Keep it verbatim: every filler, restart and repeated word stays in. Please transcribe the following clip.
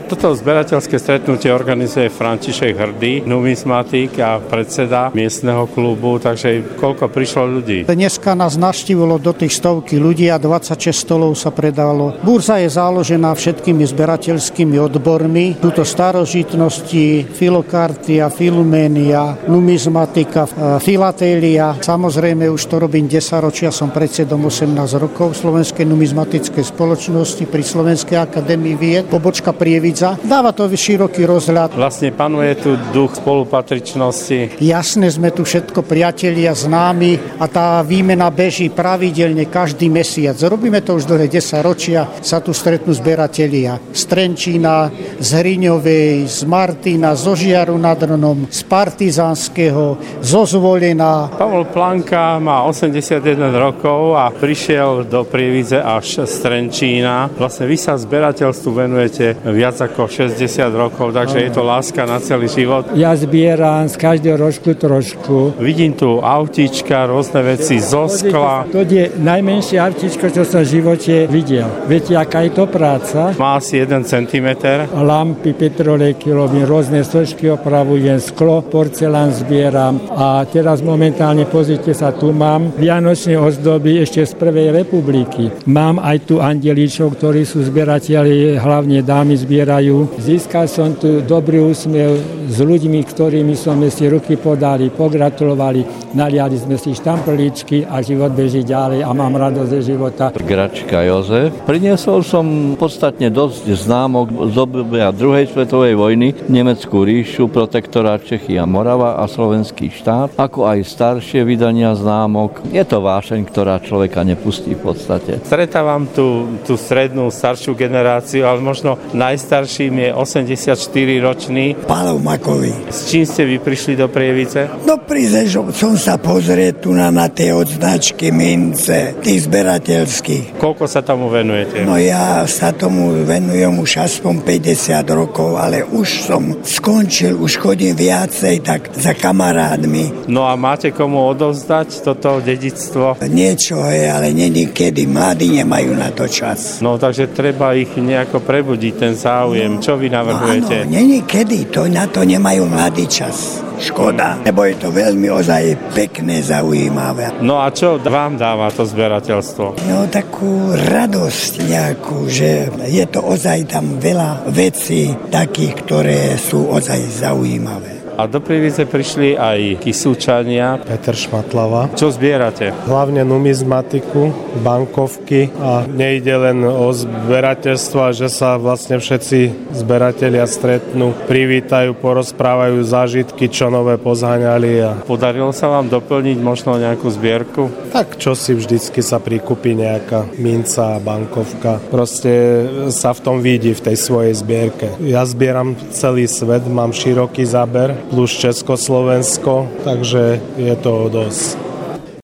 Toto zberateľské stretnutie organizuje František Hrdý, numizmatik a predseda miestneho klubu, takže koľko prišlo ľudí? Dneska nás navštívilo do tých stovky ľudí a dvadsaťšesť stolov sa predalo. Burza je založená všetkými zberateľskými odbormi. Tuto starožitnosti, filokartia, filuménia, numizmatika, filatélia. Samozrejme už to robím desaťročia, som predsedom osemnásť rokov Slovenskej numizmatickej spoločnosti pri Slovenskej akadémii vied, pobočka Prievidza. Dáva to široký rozhľad. Vlastne panuje tu duch spolupatričnosti. Jasne, sme tu všetko priatelia, známi a tá výmena beží pravidelne každý mesiac. Robíme to už dlhé desaťročia, sa tu stretnú zberatelia z Trenčína, z Hriňovej, z Martina, zo Žiaru nad Hronom, z Partizánskeho, zo Zvolena. Pavol Planka má osemdesiatjeden rokov a prišiel do Prievidze až z Trenčína. Vlastne vy sa zberateľstvu venujete viac ako šesťdesiat rokov, takže je to láska na celý život. Ja zbieram z každého rožku trošku. Vidím tu autíčka, rôzne veci zo skla. To je najmenšie autíčko, čo som v živote videl. Viete, aká je to práca? Má asi jeden centimeter. Lampy, petrolejky robím, rôzne sošky opravujem, sklo, porcelán zbieram a teraz momentálne, pozrite sa, tu mám vianočné ozdoby ešte z prvej republiky. Mám aj tu andelíčov, ktorí sú zberatelia, hlavne dámy zbierajú. Získal som tu dobrý úsmev s ľuďmi, ktorými sme si ruky podali, pogratulovali, naliali sme si štamprlíčky a život beží ďalej a mám radosť ze života. Gračka Jozef. Priniesol som podstatne dosť známok z obdobia druhej svetovej vojny, Nemeckú ríšu, protektorát Čechy a Morava a slovenský štát, ako aj staršie vydania známok. Je to vášeň, ktorá človeka nepustí v podstate. Stretávam tu tú strednú, staršiu generáciu, ale možno najstarším je osemdesiatštyriročný. Pálov Makovi. S čím ste vy prišli do Prievidze? No prišiel som sa pozrieť tu na, na tie odznačky, mince, tých zberateľských. Koľko sa tomu venujete? No ja sa tomu venujem už aspoň päťdesiat rokov, ale už som skončil, už chodím viacej tak za kamarádmi. No a máte komu odovzdať toto dedičstvo? Niečo je, ale není kedy. Mladí nemajú na to čas. No takže treba ich nejako prebudiť, ten záujem. No, čo vy navrhujete? No áno, není kedy. To, na to nemajú mladý čas. Škoda, lebo je to veľmi ozaj pekné, zaujímavé. No a čo vám dáva to zberateľstvo? No takú radosť nejakú, že je to ozaj tam veľa vecí takých, ktoré sú ozaj zaujímavé. A do Prievidze prišli aj Kisúčania. Peter Šmatlava. Čo zbierate? Hlavne numizmatiku, bankovky a nejde len o zberateľstvo, že sa vlastne všetci zberatelia stretnú, privítajú, porozprávajú zážitky, čo nové pozháňali. A... Podarilo sa vám doplniť možno nejakú zbierku? Tak čo si vždycky sa prikúpi nejaká minca, bankovka. Proste sa v tom vidí v tej svojej zbierke. Ja zbieram celý svet, mám široký záber, plus Československo, takže je to dosť.